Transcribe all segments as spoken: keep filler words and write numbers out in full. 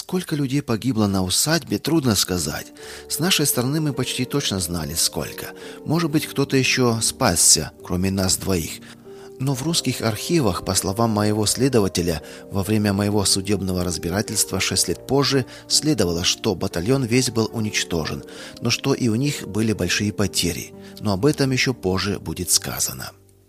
Сколько людей погибло на усадьбе, трудно сказать. С нашей стороны мы почти точно знали, сколько. Может быть, кто-то еще спасся, кроме нас двоих. Но в русских архивах, по словам моего следователя, во время моего судебного разбирательства шесть лет позже следовало, что батальон весь был уничтожен, но что и у них были большие потери. Но об этом еще позже будет сказано.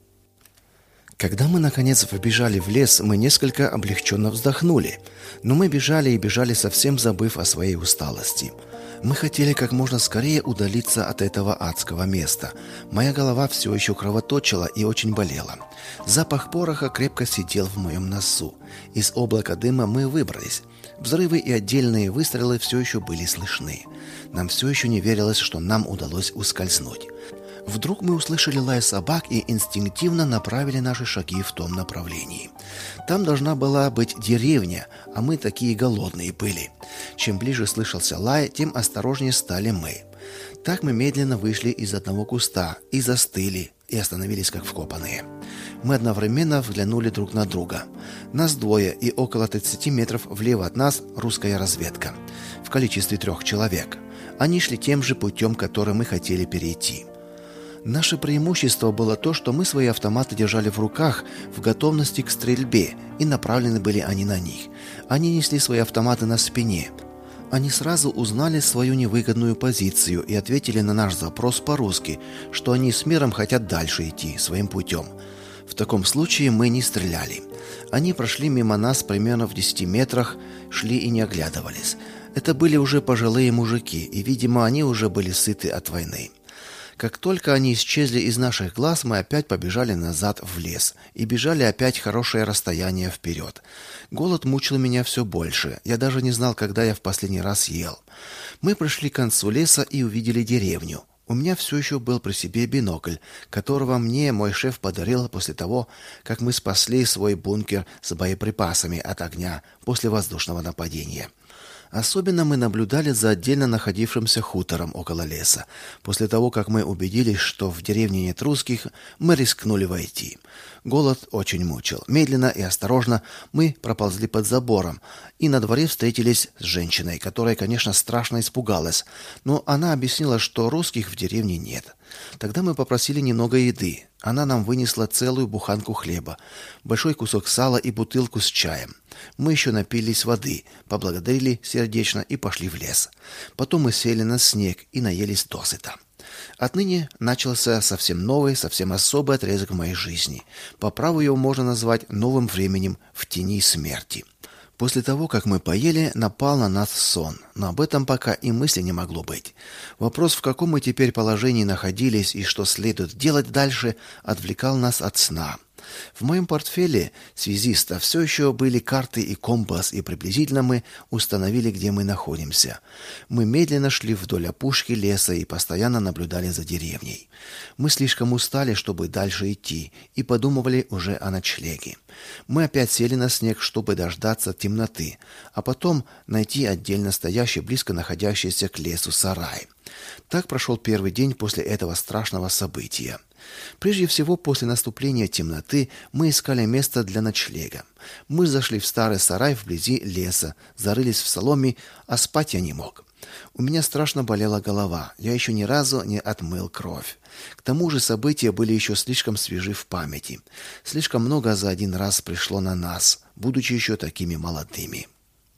Когда мы, наконец, вбежали в лес, мы несколько облегченно вздохнули. Но мы бежали и бежали, совсем забыв о своей усталости. Мы хотели как можно скорее удалиться от этого адского места. Моя голова все еще кровоточила и очень болела. Запах пороха крепко сидел в моем носу. Из облака дыма мы выбрались. Взрывы и отдельные выстрелы все еще были слышны. Нам все еще не верилось, что нам удалось ускользнуть. Вдруг мы услышали лай собак и инстинктивно направили наши шаги в том направлении. Там должна была быть деревня, а мы такие голодные были. Чем ближе слышался лай, тем осторожнее стали мы. Так мы медленно вышли из одного куста и застыли, и остановились как вкопанные. Мы одновременно взглянули друг на друга. Нас двое, и около тридцати метров влево от нас русская разведка. В количестве трех человек. Они шли тем же путем, который мы хотели перейти. Наше преимущество было то, что мы свои автоматы держали в руках в готовности к стрельбе, и направлены были они на них. Они несли свои автоматы на спине. Они сразу узнали свою невыгодную позицию и ответили на наш запрос по-русски, что они с миром хотят дальше идти своим путем. В таком случае мы не стреляли. Они прошли мимо нас примерно в десяти метрах, шли и не оглядывались. Это были уже пожилые мужики, и, видимо, они уже были сыты от войны. Как только они исчезли из наших глаз, мы опять побежали назад в лес и бежали опять хорошее расстояние вперед. Голод мучил меня все больше. Я даже не знал, когда я в последний раз ел. Мы пришли к концу леса и увидели деревню. У меня все еще был при себе бинокль, которого мне мой шеф подарил после того, как мы спасли свой бункер с боеприпасами от огня после воздушного нападения. Особенно мы наблюдали за отдельно находившимся хутором около леса. После того, как мы убедились, что в деревне нет русских, мы рискнули войти. Голод очень мучил. Медленно и осторожно мы проползли под забором, и на дворе встретились с женщиной, которая, конечно, страшно испугалась, но она объяснила, что русских в деревне нет. Тогда мы попросили немного еды. Она нам вынесла целую буханку хлеба, большой кусок сала и бутылку с чаем. Мы еще напились воды, поблагодарили сердечно и пошли в лес. Потом мы сели на снег и наелись досыта. Отныне начался совсем новый, совсем особый отрезок в моей жизни. По праву его можно назвать новым временем в тени смерти. После того, как мы поели, напал на нас сон, но об этом пока и мысли не могло быть. Вопрос, в каком мы теперь положении находились и что следует делать дальше, отвлекал нас от сна. В моем портфеле связиста все еще были карты и компас, и приблизительно мы установили, где мы находимся. Мы медленно шли вдоль опушки леса и постоянно наблюдали за деревней. Мы слишком устали, чтобы дальше идти, и подумывали уже о ночлеге. Мы опять сели на снег, чтобы дождаться темноты, а потом найти отдельно стоящий, близко находящийся к лесу сарай. Так прошел первый день после этого страшного события. Прежде всего, после наступления темноты мы искали место для ночлега. Мы зашли в старый сарай вблизи леса, зарылись в соломе, а спать я не мог. У меня страшно болела голова, я еще ни разу не отмыл кровь. К тому же события были еще слишком свежи в памяти. Слишком много за один раз пришло на нас, будучи еще такими молодыми.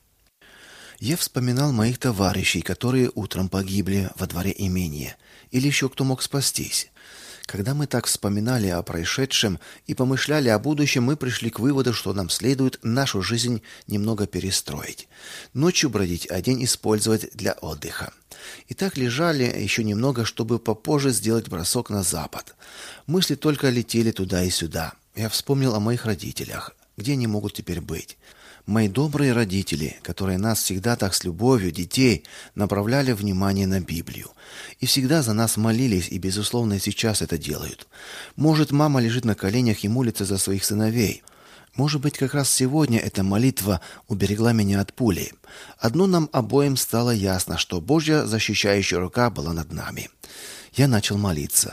Я вспоминал моих товарищей, которые утром погибли во дворе имения, или еще кто мог спастись. Когда мы так вспоминали о происшедшем и помышляли о будущем, мы пришли к выводу, что нам следует нашу жизнь немного перестроить. Ночью бродить, а день использовать для отдыха. И так лежали еще немного, чтобы попозже сделать бросок на запад. Мысли только летели туда и сюда. Я вспомнил о моих родителях. Где они могут теперь быть? Мои добрые родители, которые нас всегда так с любовью, детей, направляли внимание на Библию. И всегда за нас молились, и, безусловно, и сейчас это делают. Может, мама лежит на коленях и молится за своих сыновей. Может быть, как раз сегодня эта молитва уберегла меня от пули. Одно нам обоим стало ясно, что Божья защищающая рука была над нами. Я начал молиться.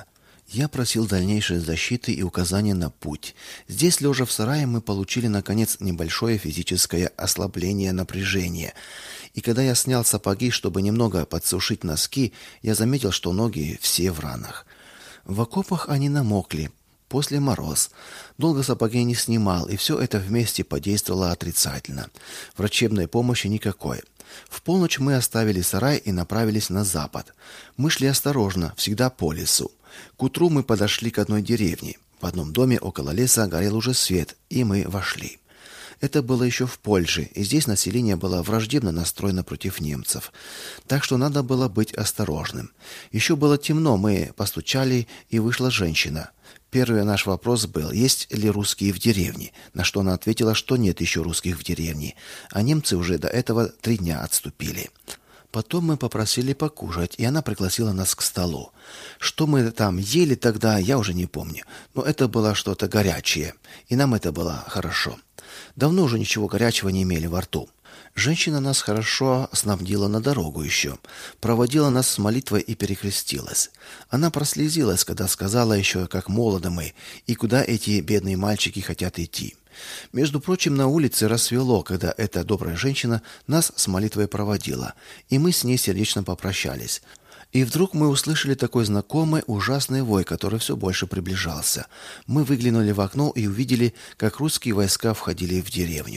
Я просил дальнейшей защиты и указания на путь. Здесь, лежа в сарае, мы получили, наконец, небольшое физическое ослабление напряжения. И когда я снял сапоги, чтобы немного подсушить носки, я заметил, что ноги все в ранах. В окопах они намокли. После мороз. Долго сапоги не снимал, и все это вместе подействовало отрицательно. Врачебной помощи никакой. В полночь мы оставили сарай и направились на запад. Мы шли осторожно, всегда по лесу. К утру мы подошли к одной деревне. В одном доме около леса горел уже свет, и мы вошли. Это было еще в Польше, и здесь население было враждебно настроено против немцев. Так что надо было быть осторожным. Еще было темно, мы постучали, и вышла женщина. Первый наш вопрос был, есть ли русские в деревне, на что она ответила, что нет еще русских в деревне, а немцы уже до этого три дня отступили. Потом мы попросили покушать, и она пригласила нас к столу. Что мы там ели тогда, я уже не помню, но это было что-то горячее, и нам это было хорошо. Давно уже ничего горячего не имели во рту. Женщина нас хорошо снабдила на дорогу еще, проводила нас с молитвой и перекрестилась. Она прослезилась, когда сказала еще, как молоды мы, и куда эти бедные мальчики хотят идти. Между прочим, на улице рассвело, когда эта добрая женщина нас с молитвой проводила, и мы с ней сердечно попрощались. И вдруг мы услышали такой знакомый ужасный вой, который все больше приближался. Мы выглянули в окно и увидели, как русские войска входили в деревню.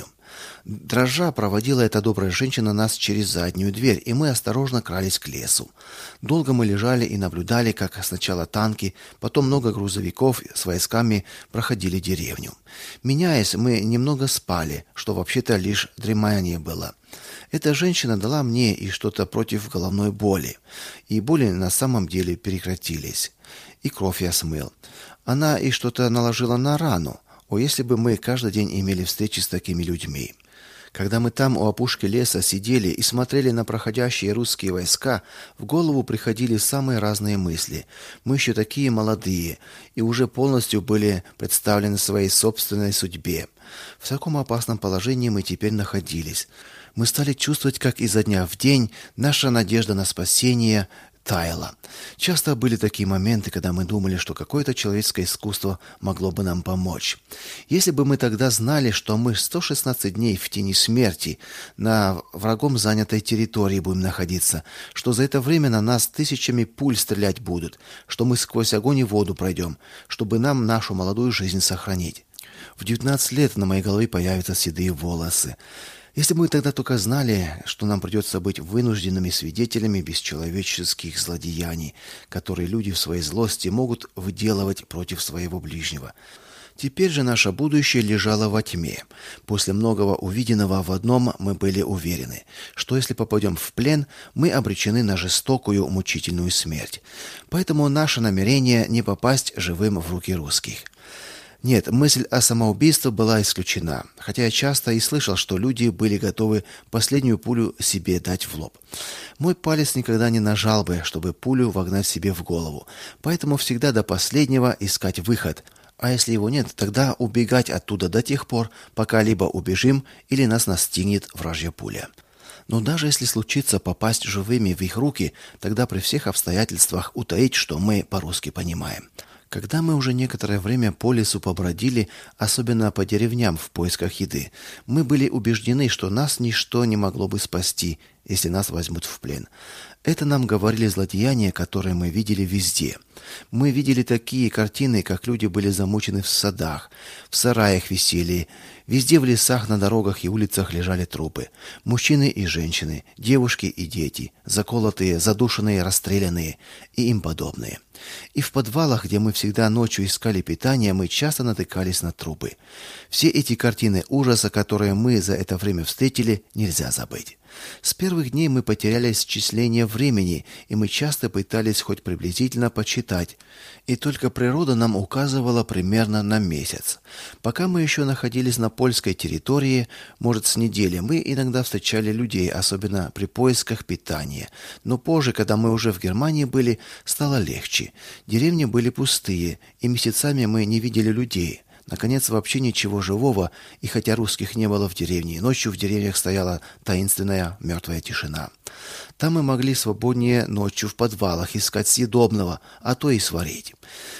Дрожа проводила эта добрая женщина нас через заднюю дверь, и мы осторожно крались к лесу. Долго мы лежали и наблюдали, как сначала танки, потом много грузовиков с войсками проходили деревню. Меняясь, мы немного спали, что вообще-то лишь дремание было. Эта женщина дала мне и что-то против головной боли, и боли на самом деле прекратились. И кровь я смыл. Она и что-то наложила на рану. О, если бы мы каждый день имели встречи с такими людьми. Когда мы там у опушки леса сидели и смотрели на проходящие русские войска, в голову приходили самые разные мысли. Мы еще такие молодые и уже полностью были представлены своей собственной судьбе. В таком опасном положении мы теперь находились. Мы стали чувствовать, как изо дня в день наша надежда на спасение таяла. Часто были такие моменты, когда мы думали, что какое-то человеческое искусство могло бы нам помочь. Если бы мы тогда знали, что мы сто шестнадцать дней в тени смерти на врагом занятой территории будем находиться, что за это время на нас тысячами пуль стрелять будут, что мы сквозь огонь и воду пройдем, чтобы нам нашу молодую жизнь сохранить. В девятнадцать лет на моей голове появятся седые волосы. Если бы мы тогда только знали, что нам придется быть вынужденными свидетелями бесчеловеческих злодеяний, которые люди в своей злости могут выделывать против своего ближнего. Теперь же наше будущее лежало во тьме. После многого увиденного в одном мы были уверены, что если попадем в плен, мы обречены на жестокую, мучительную смерть. Поэтому наше намерение не попасть живым в руки русских. Нет, мысль о самоубийстве была исключена, хотя я часто и слышал, что люди были готовы последнюю пулю себе дать в лоб. Мой палец никогда не нажал бы, чтобы пулю вогнать себе в голову, поэтому всегда до последнего искать выход, а если его нет, тогда убегать оттуда до тех пор, пока либо убежим, или нас настигнет вражья пуля. Но даже если случится попасть живыми в их руки, тогда при всех обстоятельствах утаить, что мы по-русски понимаем. Когда мы уже некоторое время по лесу побродили, особенно по деревням в поисках еды, мы были убеждены, что нас ничто не могло бы спасти, если нас возьмут в плен. Это нам говорили злодеяния, которые мы видели везде. Мы видели такие картины, как люди были замучены в садах, в сараях висели, везде в лесах, на дорогах и улицах лежали трупы. Мужчины и женщины, девушки и дети, заколотые, задушенные, расстрелянные и им подобные. И в подвалах, где мы всегда ночью искали питание, мы часто натыкались на трупы. Все эти картины ужаса, которые мы за это время встретили, нельзя забыть. С первых дней мы потеряли счисление времени, и мы часто пытались хоть приблизительно подсчитать, и только природа нам указывала примерно на месяц. Пока мы еще находились на польской территории, может, с недели, мы иногда встречали людей, особенно при поисках питания. Но позже, когда мы уже в Германии были, стало легче. Деревни были пустые, и месяцами мы не видели людей. Наконец, вообще ничего живого, и хотя русских не было в деревне, ночью в деревнях стояла таинственная мертвая тишина. Там мы могли свободнее ночью в подвалах искать съедобного, а то и сварить.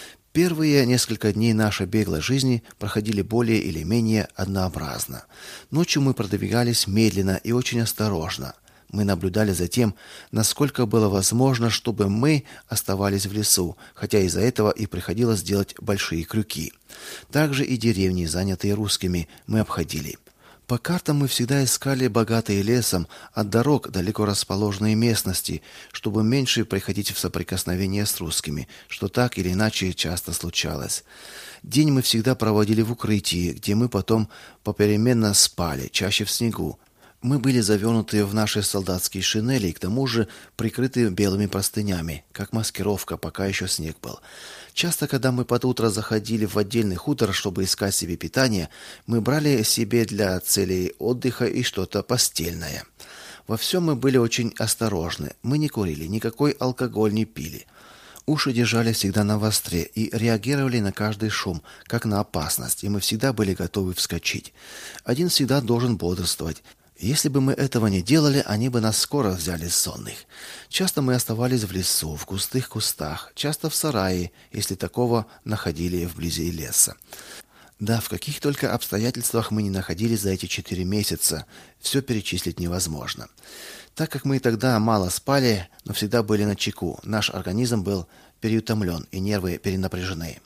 Первые несколько дней нашей беглой жизни проходили более или менее однообразно. Ночью мы продвигались медленно и очень осторожно. Мы наблюдали за тем, насколько было возможно, чтобы мы оставались в лесу, хотя из-за этого и приходилось делать большие крюки. Также и деревни, занятые русскими, мы обходили. По картам мы всегда искали богатые лесом, от дорог далеко расположенные местности, чтобы меньше приходить в соприкосновение с русскими, что так или иначе часто случалось. День мы всегда проводили в укрытии, где мы потом попеременно спали, чаще в снегу. Мы были завернуты в наши солдатские шинели и к тому же прикрыты белыми простынями, как маскировка, пока еще снег был. Часто, когда мы под утро заходили в отдельный хутор, чтобы искать себе питание, мы брали себе для целей отдыха и что-то постельное. Во всем мы были очень осторожны. Мы не курили, никакой алкоголь не пили. Уши держали всегда навостре и реагировали на каждый шум, как на опасность, и мы всегда были готовы вскочить. Один всегда должен бодрствовать. Если бы мы этого не делали, они бы нас скоро взяли сонных. Часто мы оставались в лесу, в густых кустах, часто в сарае, если такого находили вблизи леса. Да, в каких только обстоятельствах мы не находились за эти четыре месяца, все перечислить невозможно. Так как мы тогда мало спали, но всегда были начеку, наш организм был переутомлен и нервы перенапряжены.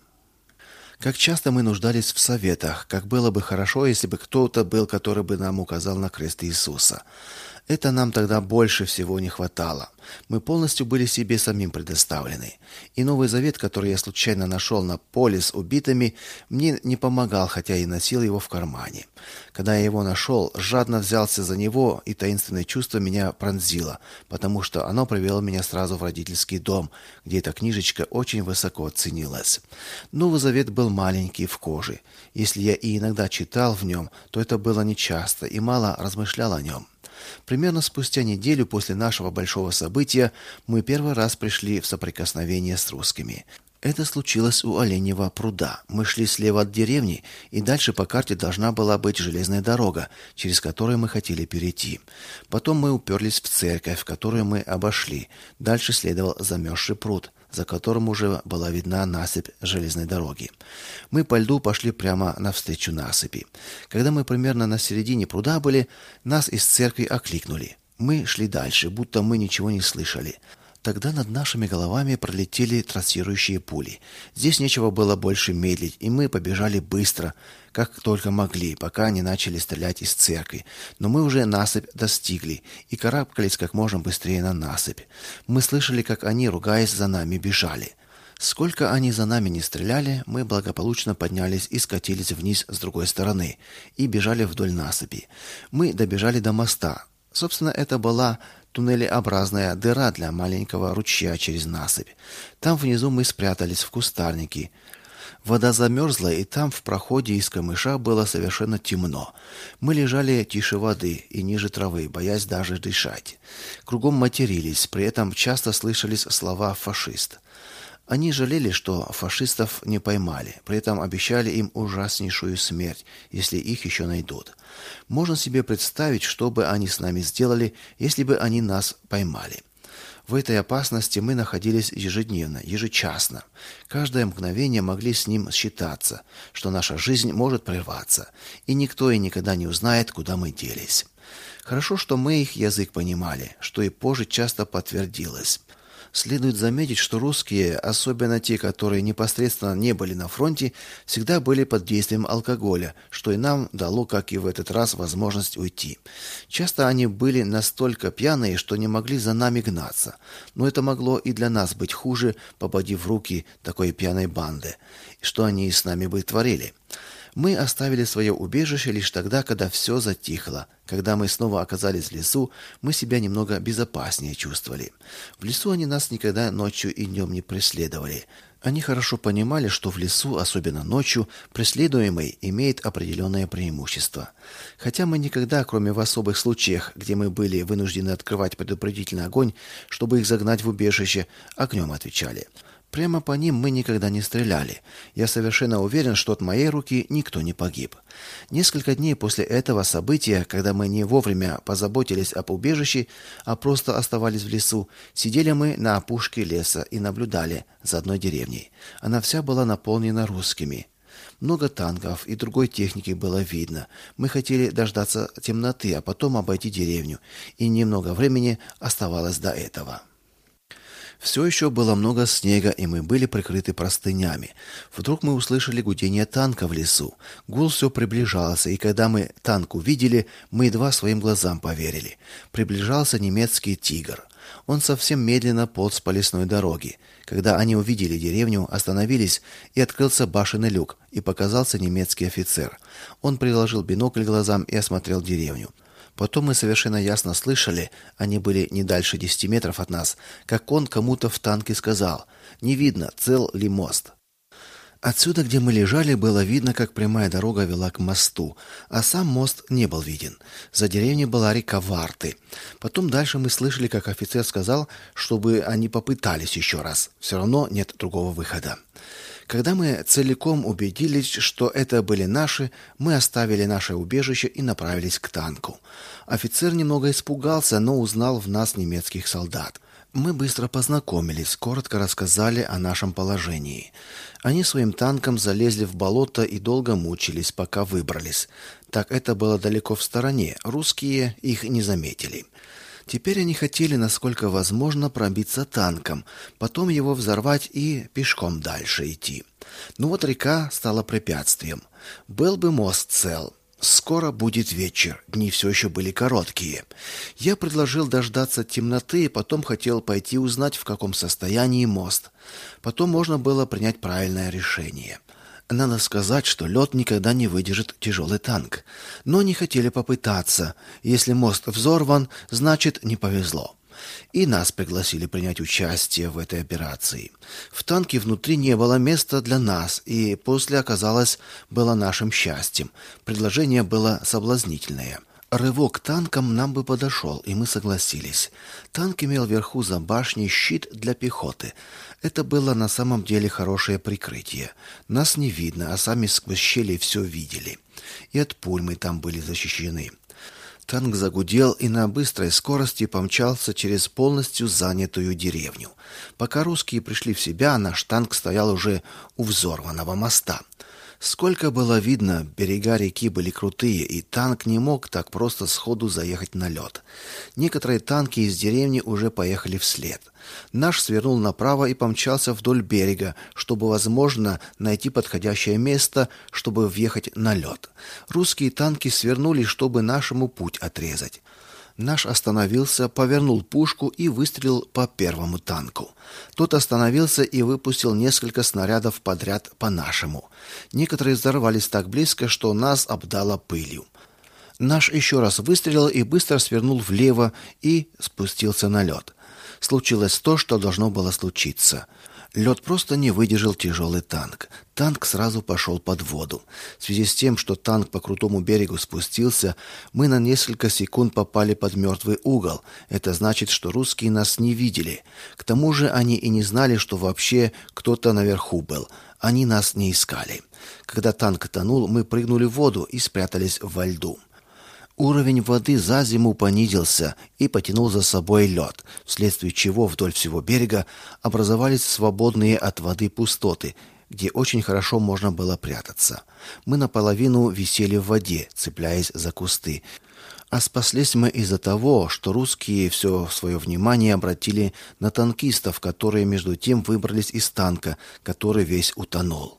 Как часто мы нуждались в советах, как было бы хорошо, если бы кто-то был, который бы нам указал на крест Иисуса. Это нам тогда больше всего не хватало. Мы полностью были себе самим предоставлены. И Новый Завет, который я случайно нашел на поле с убитыми, мне не помогал, хотя и носил его в кармане. Когда я его нашел, жадно взялся за него, и таинственное чувство меня пронзило, потому что оно привело меня сразу в родительский дом, где эта книжечка очень высоко ценилась. Новый Завет был маленький, в коже. Если я и иногда читал в нем, то это было нечасто и мало размышлял о нем. Примерно спустя неделю после нашего большого события мы первый раз пришли в соприкосновение с русскими. Это случилось у Оленьего пруда. Мы шли слева от деревни, и дальше по карте должна была быть железная дорога, через которую мы хотели перейти. Потом мы уперлись в церковь, которую мы обошли. Дальше следовал замерзший пруд, за которым уже была видна насыпь железной дороги. Мы по льду пошли прямо навстречу насыпи. Когда мы примерно на середине пруда были, нас из церкви окликнули. Мы шли дальше, будто мы ничего не слышали. Тогда над нашими головами пролетели трассирующие пули. Здесь нечего было больше медлить, и мы побежали быстро, как только могли, пока не начали стрелять из церкви. Но мы уже насыпь достигли и карабкались как можно быстрее на насыпь. Мы слышали, как они, ругаясь, за нами бежали. Сколько они за нами не стреляли, мы благополучно поднялись и скатились вниз с другой стороны и бежали вдоль насыпи. Мы добежали до моста. Собственно, это была туннелеобразная дыра для маленького ручья через насыпь. Там внизу мы спрятались в кустарнике. Вода замерзла, и там в проходе из камыша было совершенно темно. Мы лежали тише воды и ниже травы, боясь даже дышать. Кругом матерились, при этом часто слышались слова «фашист». Они жалели, что фашистов не поймали, при этом обещали им ужаснейшую смерть, если их еще найдут. Можно себе представить, что бы они с нами сделали, если бы они нас поймали. В этой опасности мы находились ежедневно, ежечасно. Каждое мгновение могли с ним считаться, что наша жизнь может прерваться, и никто и никогда не узнает, куда мы делись. Хорошо, что мы их язык понимали, что и позже часто подтвердилось. Следует заметить, что русские, особенно те, которые непосредственно не были на фронте, всегда были под действием алкоголя, что и нам дало, как и в этот раз, возможность уйти. Часто они были настолько пьяные, что не могли за нами гнаться. Но это могло и для нас быть хуже, попадив в руки такой пьяной банды. Что они с нами бы творили? Мы оставили свое убежище лишь тогда, когда все затихло. Когда мы снова оказались в лесу, мы себя немного безопаснее чувствовали. В лесу они нас никогда ночью и днем не преследовали. Они хорошо понимали, что в лесу, особенно ночью, преследуемый имеет определенное преимущество. Хотя мы никогда, кроме в особых случаях, где мы были вынуждены открывать предупредительный огонь, чтобы их загнать в убежище, огнем отвечали. Прямо по ним мы никогда не стреляли. Я совершенно уверен, что от моей руки никто не погиб. Несколько дней после этого события, когда мы не вовремя позаботились об убежище, а просто оставались в лесу, сидели мы на опушке леса и наблюдали за одной деревней. Она вся была наполнена русскими. Много танков и другой техники было видно. Мы хотели дождаться темноты, а потом обойти деревню, и немного времени оставалось до этого. Все еще было много снега, и мы были прикрыты простынями. Вдруг мы услышали гудение танка в лесу. Гул все приближался, и когда мы танк увидели, мы едва своим глазам поверили. Приближался немецкий «Тигр». Он совсем медленно полз по лесной дороге. Когда они увидели деревню, остановились, и открылся башенный люк, и показался немецкий офицер. Он приложил бинокль к глазам и осмотрел деревню. Потом мы совершенно ясно слышали, они были не дальше десяти метров от нас, как он кому-то в танке сказал: «Не видно, цел ли мост». Отсюда, где мы лежали, было видно, как прямая дорога вела к мосту, а сам мост не был виден. За деревней была река Варты. Потом дальше мы слышали, как офицер сказал, чтобы они попытались еще раз. Все равно нет другого выхода. Когда мы целиком убедились, что это были наши, мы оставили наше убежище и направились к танку. Офицер немного испугался, но узнал в нас немецких солдат. Мы быстро познакомились, коротко рассказали о нашем положении. Они своим танком залезли в болото и долго мучились, пока выбрались. Так это было далеко в стороне, русские их не заметили. Теперь они хотели, насколько возможно, пробиться танком, потом его взорвать и пешком дальше идти. Ну вот река стала препятствием. Был бы мост цел. Скоро будет вечер, дни все еще были короткие. Я предложил дождаться темноты, потом хотел пойти узнать, в каком состоянии мост. Потом можно было принять правильное решение. Надо сказать, что лед никогда не выдержит тяжелый танк. Но не хотели попытаться. Если мост взорван, значит, не повезло. И нас пригласили принять участие в этой операции. В танке внутри не было места для нас, и после оказалось было нашим счастьем. Предложение было соблазнительное. Рывок танком нам бы подошел, и мы согласились. Танк имел вверху за башней щит для пехоты. Это было на самом деле хорошее прикрытие. Нас не видно, а сами сквозь щели все видели. И от пуль мы там были защищены. Танк загудел и на быстрой скорости помчался через полностью занятую деревню. Пока русские пришли в себя, наш танк стоял уже у взорванного моста. Сколько было видно, берега реки были крутые, и танк не мог так просто сходу заехать на лед. Некоторые танки из деревни уже поехали вслед. Наш свернул направо и помчался вдоль берега, чтобы, возможно, найти подходящее место, чтобы въехать на лед. Русские танки свернули, чтобы нашему путь отрезать. Наш остановился, повернул пушку и выстрелил по первому танку. Тот остановился и выпустил несколько снарядов подряд по нашему. Некоторые взорвались так близко, что нас обдало пылью. Наш еще раз выстрелил и быстро свернул влево и спустился на лед. Случилось то, что должно было случиться. Лед просто не выдержал тяжелый танк. Танк сразу пошел под воду. В связи с тем, что танк по крутому берегу спустился, мы на несколько секунд попали под мертвый угол. Это значит, что русские нас не видели. К тому же они и не знали, что вообще кто-то наверху был. Они нас не искали. Когда танк тонул, мы прыгнули в воду и спрятались во льду. Уровень воды за зиму понизился и потянул за собой лед, вследствие чего вдоль всего берега образовались свободные от воды пустоты, где очень хорошо можно было прятаться. Мы наполовину висели в воде, цепляясь за кусты. А спаслись мы из-за того, что русские все свое внимание обратили на танкистов, которые между тем выбрались из танка, который весь утонул.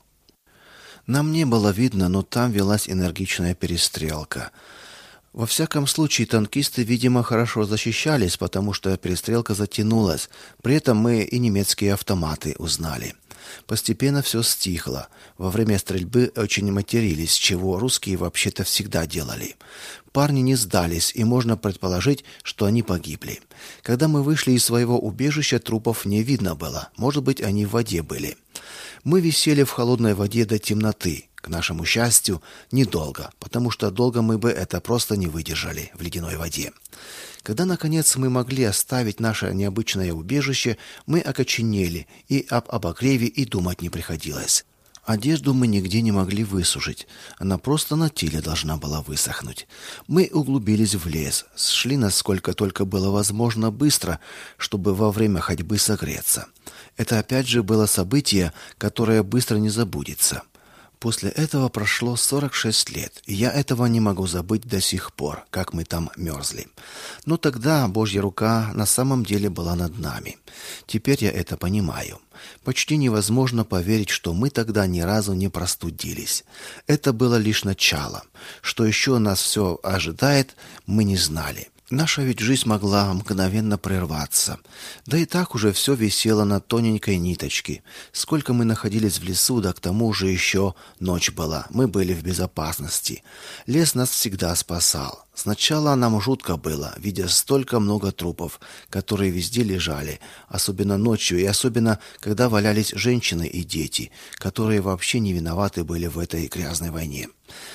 Нам не было видно, но там велась энергичная перестрелка. Во всяком случае, танкисты, видимо, хорошо защищались, потому что перестрелка затянулась. При этом мы и немецкие автоматы узнали. Постепенно все стихло. Во время стрельбы очень матерились, чего русские вообще-то всегда делали. Парни не сдались, и можно предположить, что они погибли. Когда мы вышли из своего убежища, трупов не видно было. Может быть, они в воде были. Мы висели в холодной воде до темноты. К нашему счастью, недолго, потому что долго мы бы это просто не выдержали в ледяной воде. Когда, наконец, мы могли оставить наше необычное убежище, мы окоченели, и об обогреве и думать не приходилось. Одежду мы нигде не могли высушить, она просто на теле должна была высохнуть. Мы углубились в лес, шли насколько только было возможно быстро, чтобы во время ходьбы согреться. Это опять же было событие, которое быстро не забудется. После этого прошло сорок шесть лет, и я этого не могу забыть до сих пор, как мы там мерзли. Но тогда Божья рука на самом деле была над нами. Теперь я это понимаю. Почти невозможно поверить, что мы тогда ни разу не простудились. Это было лишь начало. Что еще нас все ожидает, мы не знали. Наша ведь жизнь могла мгновенно прерваться. Да и так уже все висело на тоненькой ниточке. Сколько мы находились в лесу, да к тому же еще ночь была. Мы были в безопасности. Лес нас всегда спасал. Сначала нам жутко было, видя столько много трупов, которые везде лежали, особенно ночью и особенно, когда валялись женщины и дети, которые вообще не виноваты были в этой грязной войне.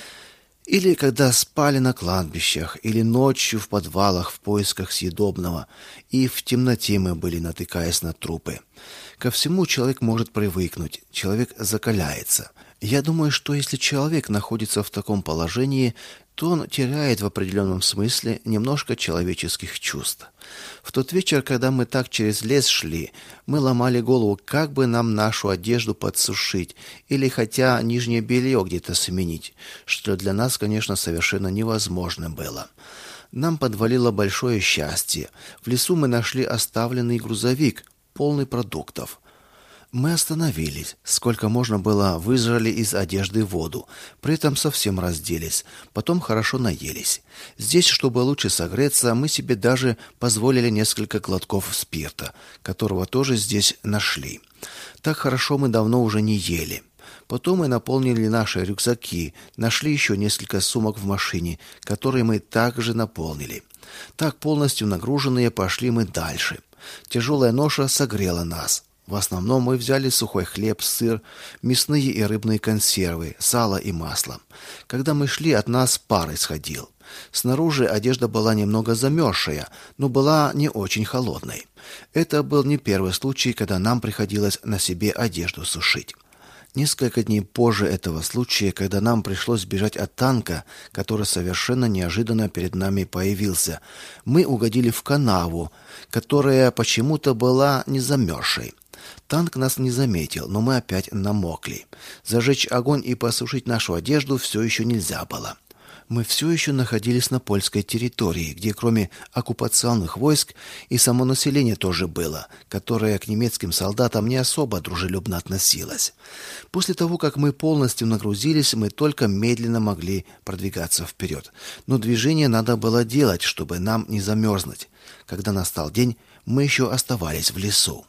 Или когда спали на кладбищах, или ночью в подвалах в поисках съедобного, и в темноте мы были, натыкаясь на трупы. Ко всему человек может привыкнуть, человек закаляется. Я думаю, что если человек находится в таком положении, то он теряет в определенном смысле немножко человеческих чувств. В тот вечер, когда мы так через лес шли, мы ломали голову, как бы нам нашу одежду подсушить или хотя нижнее белье где-то сменить, что для нас, конечно, совершенно невозможно было. Нам подвалило большое счастье. В лесу мы нашли оставленный грузовик, полный продуктов. Мы остановились. Сколько можно было, выжали из одежды воду. При этом совсем разделись. Потом хорошо наелись. Здесь, чтобы лучше согреться, мы себе даже позволили несколько глотков спирта, которого тоже здесь нашли. Так хорошо мы давно уже не ели. Потом мы наполнили наши рюкзаки, нашли еще несколько сумок в машине, которые мы также наполнили. Так полностью нагруженные пошли мы дальше. Тяжелая ноша согрела нас. В основном мы взяли сухой хлеб, сыр, мясные и рыбные консервы, сало и масло. Когда мы шли, от нас пар исходил. Снаружи одежда была немного замерзшая, но была не очень холодной. Это был не первый случай, когда нам приходилось на себе одежду сушить. Несколько дней позже этого случая, когда нам пришлось бежать от танка, который совершенно неожиданно перед нами появился, мы угодили в канаву, которая почему-то была не замерзшей. Танк нас не заметил, но мы опять намокли. Зажечь огонь и посушить нашу одежду все еще нельзя было. Мы все еще находились на польской территории, где кроме оккупационных войск и само население тоже было, которое к немецким солдатам не особо дружелюбно относилось. После того, как мы полностью нагрузились, мы только медленно могли продвигаться вперед. Но движение надо было делать, чтобы нам не замерзнуть. Когда настал день, мы еще оставались в лесу.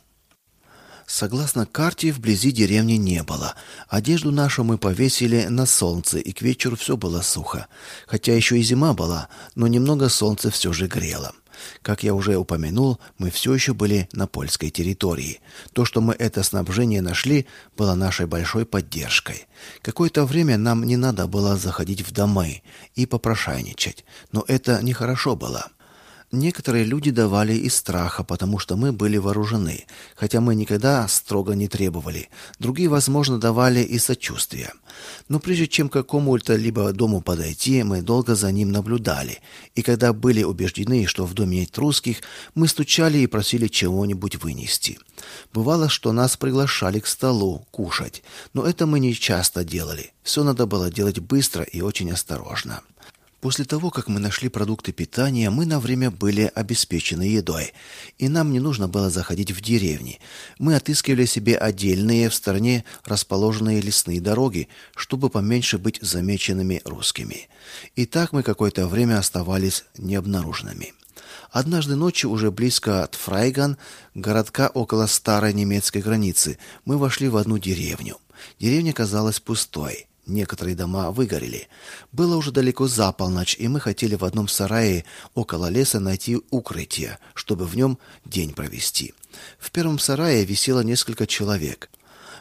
Согласно карте, вблизи деревни не было. Одежду нашу мы повесили на солнце, и к вечеру все было сухо. Хотя еще и зима была, но немного солнце все же грело. Как я уже упомянул, мы все еще были на польской территории. То, что мы это снабжение нашли, было нашей большой поддержкой. Какое-то время нам не надо было заходить в дома и попрошайничать, но это нехорошо было. Некоторые люди давали из страха, потому что мы были вооружены, хотя мы никогда строго не требовали. Другие, возможно, давали из сочувствия. Но прежде чем к какому-то либо дому подойти, мы долго за ним наблюдали. И когда были убеждены, что в доме нет русских, мы стучали и просили чего-нибудь вынести. Бывало, что нас приглашали к столу кушать, но это мы не часто делали. Все надо было делать быстро и очень осторожно. После того, как мы нашли продукты питания, мы на время были обеспечены едой, и нам не нужно было заходить в деревни. Мы отыскивали себе отдельные в стороне расположенные лесные дороги, чтобы поменьше быть замеченными русскими. И так мы какое-то время оставались необнаруженными. Однажды ночью, уже близко от Фрайган, городка около старой немецкой границы, мы вошли в одну деревню. Деревня казалась пустой. Некоторые дома выгорели. Было уже далеко за полночь, и мы хотели в одном сарае около леса найти укрытие, чтобы в нем день провести. В первом сарае висело несколько человек.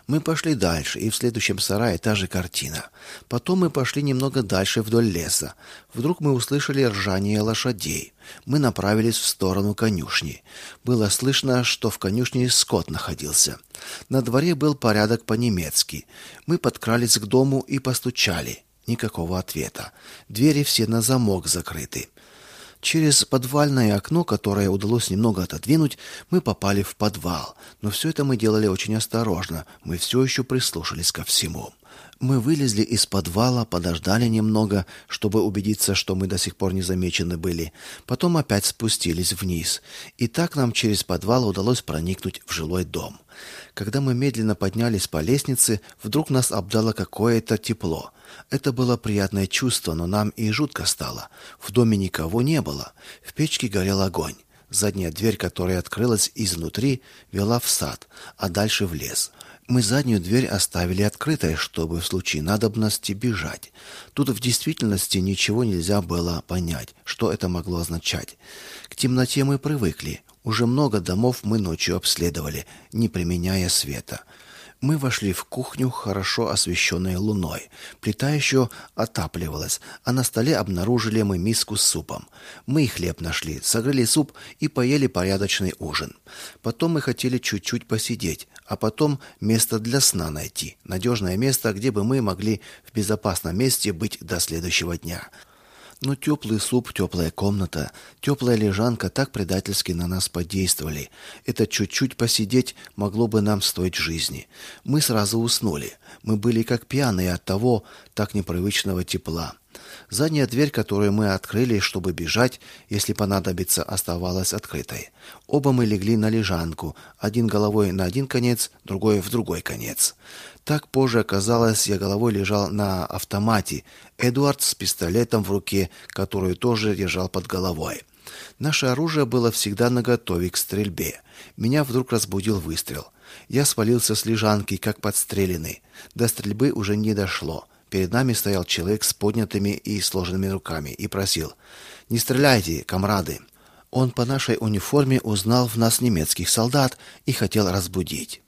Мы пошли дальше, и в следующем сарае та же картина. Потом мы пошли немного дальше вдоль леса. Вдруг мы услышали ржание лошадей. Мы направились в сторону конюшни. Было слышно, что в конюшне скот находился. На дворе был порядок по-немецки. Мы подкрались к дому и постучали. Никакого ответа. Двери все на замок закрыты. Через подвальное окно, которое удалось немного отодвинуть, мы попали в подвал. Но все это мы делали очень осторожно. Мы все еще прислушались ко всему. Мы вылезли из подвала, подождали немного, чтобы убедиться, что мы до сих пор не замечены были. Потом опять спустились вниз. И так нам через подвал удалось проникнуть в жилой дом. Когда мы медленно поднялись по лестнице, вдруг нас обдало какое-то тепло. Это было приятное чувство, но нам и жутко стало. В доме никого не было. В печке горел огонь. Задняя дверь, которая открылась изнутри, вела в сад, а дальше в лес. Мы заднюю дверь оставили открытой, чтобы в случае надобности бежать. Тут в действительности ничего нельзя было понять, что это могло означать. К темноте мы привыкли. Уже много домов мы ночью обследовали, не применяя света. Мы вошли в кухню, хорошо освещенной луной. Плита еще отапливалась, а на столе обнаружили мы миску с супом. Мы и хлеб нашли, согрели суп и поели порядочный ужин. Потом мы хотели чуть-чуть посидеть, а потом место для сна найти, надежное место, где бы мы могли в безопасном месте быть до следующего дня. Но теплый суп, теплая комната, теплая лежанка так предательски на нас подействовали. Это чуть-чуть посидеть могло бы нам стоить жизни. Мы сразу уснули. Мы были как пьяные от того так непривычного тепла. Задняя дверь, которую мы открыли, чтобы бежать, если понадобится, оставалась открытой. Оба мы легли на лежанку, один головой на один конец, другой в другой конец. Так позже оказалось, я головой лежал на автомате, Эдуард с пистолетом в руке, которую тоже держал под головой. Наше оружие было всегда наготове к стрельбе. Меня вдруг разбудил выстрел. Я свалился с лежанки, как подстреленный. До стрельбы уже не дошло. Перед нами стоял человек с поднятыми и сложенными руками и просил: «Не стреляйте, комрады!» Он по нашей униформе узнал в нас немецких солдат и хотел разбудить.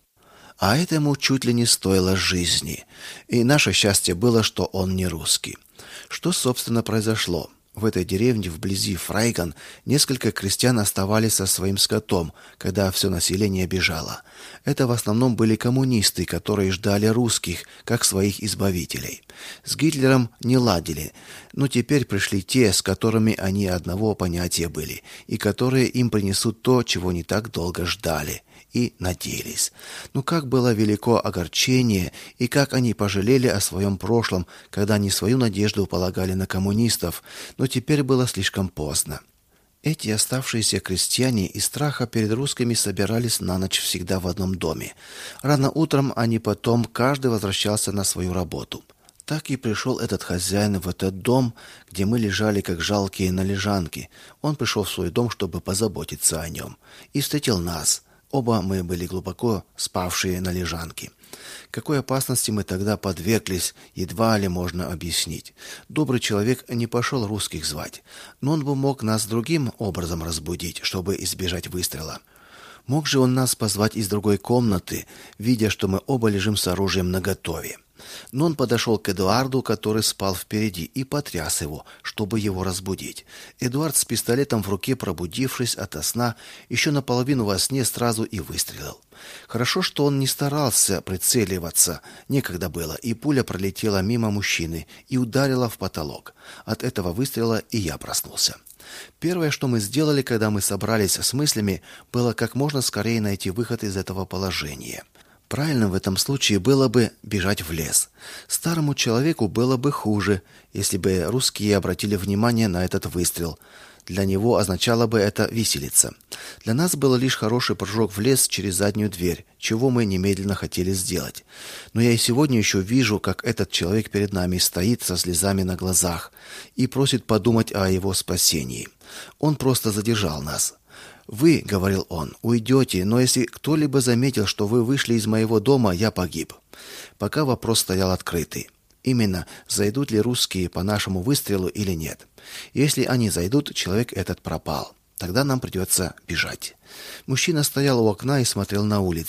А этому чуть ли не стоило жизни. И наше счастье было, что он не русский. Что, собственно, произошло? В этой деревне вблизи Фрайган несколько крестьян оставались со своим скотом, когда все население бежало. Это в основном были коммунисты, которые ждали русских, как своих избавителей. С Гитлером не ладили, но теперь пришли те, с которыми они одного понятия были, и которые им принесут то, чего не так долго ждали и надеялись. Но как было велико огорчение, и как они пожалели о своем прошлом, когда они свою надежду полагали на коммунистов, но теперь было слишком поздно. Эти оставшиеся крестьяне из страха перед русскими собирались на ночь всегда в одном доме. Рано утром они потом каждый возвращался на свою работу. Так и пришел этот хозяин в этот дом, где мы лежали как жалкие на лежанке. Он пришел в свой дом, чтобы позаботиться о нем, и встретил нас. Оба мы были глубоко спавшие на лежанке. Какой опасности мы тогда подверглись, едва ли можно объяснить. Добрый человек не пошел русских звать, но он бы мог нас другим образом разбудить, чтобы избежать выстрела. Мог же он нас позвать из другой комнаты, видя, что мы оба лежим с оружием наготове. Но он подошел к Эдуарду, который спал впереди, и потряс его, чтобы его разбудить. Эдуард с пистолетом в руке, пробудившись ото сна, еще наполовину во сне сразу и выстрелил. Хорошо, что он не старался прицеливаться, некогда было, и пуля пролетела мимо мужчины и ударила в потолок. От этого выстрела и я проснулся. Первое, что мы сделали, когда мы собрались с мыслями, было как можно скорее найти выход из этого положения. Правильно в этом случае было бы бежать в лес. Старому человеку было бы хуже, если бы русские обратили внимание на этот выстрел. Для него означало бы это виселица. Для нас было лишь хороший прыжок в лес через заднюю дверь, чего мы немедленно хотели сделать. Но я и сегодня еще вижу, как этот человек перед нами стоит со слезами на глазах и просит подумать о его спасении. Он просто задержал нас. «Вы, — говорил он, — уйдете, но если кто-либо заметил, что вы вышли из моего дома, я погиб». Пока вопрос стоял открытый. Именно, зайдут ли русские по нашему выстрелу или нет. Если они зайдут, человек этот пропал. Тогда нам придется бежать. Мужчина стоял у окна и смотрел на улицу.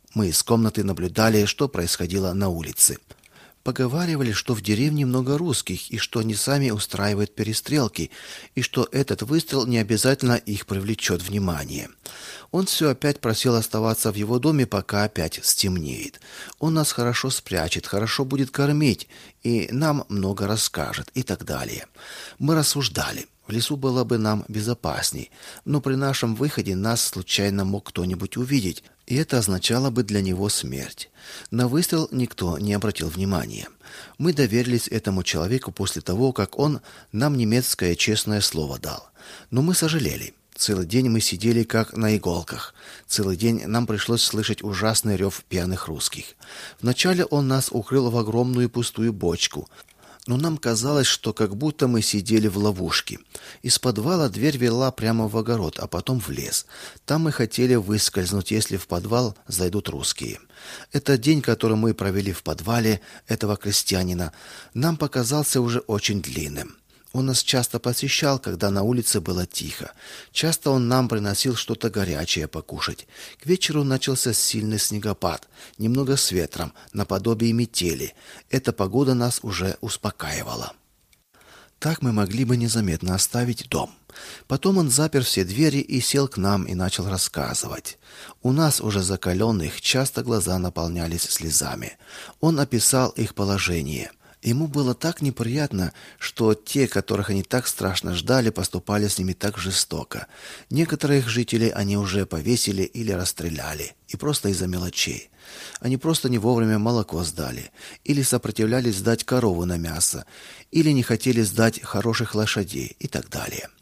Мы из комнаты наблюдали, что происходило на улице. Поговаривали, что в деревне много русских, и что они сами устраивают перестрелки, и что этот выстрел не обязательно их привлечет внимание. Он все опять просил оставаться в его доме, пока опять стемнеет. Он нас хорошо спрячет, хорошо будет кормить, и нам много расскажет, и так далее. Мы рассуждали. В лесу было бы нам безопасней, но при нашем выходе нас случайно мог кто-нибудь увидеть, и это означало бы для него смерть. На выстрел никто не обратил внимания. Мы доверились этому человеку после того, как он нам немецкое честное слово дал. Но мы сожалели. Целый день мы сидели как на иголках. Целый день нам пришлось слышать ужасный рев пьяных русских. Вначале он нас укрыл в огромную пустую бочку, но нам казалось, что как будто мы сидели в ловушке. Из подвала дверь вела прямо в огород, а потом в лес. Там мы хотели выскользнуть, если в подвал зайдут русские. Этот день, который мы провели в подвале этого крестьянина, нам показался уже очень длинным. Он нас часто посещал, когда на улице было тихо. Часто он нам приносил что-то горячее покушать. К вечеру начался сильный снегопад, немного с ветром, наподобие метели. Эта погода нас уже успокаивала. Так мы могли бы незаметно оставить дом. Потом он запер все двери и сел к нам и начал рассказывать. У нас, уже закаленных, часто глаза наполнялись слезами. Он описал их положение. Ему было так неприятно, что те, которых они так страшно ждали, поступали с ними так жестоко. Некоторых жителей они уже повесили или расстреляли, и просто из-за мелочей. Они просто не вовремя молоко сдали, или сопротивлялись сдать корову на мясо, или не хотели сдать хороших лошадей и так далее.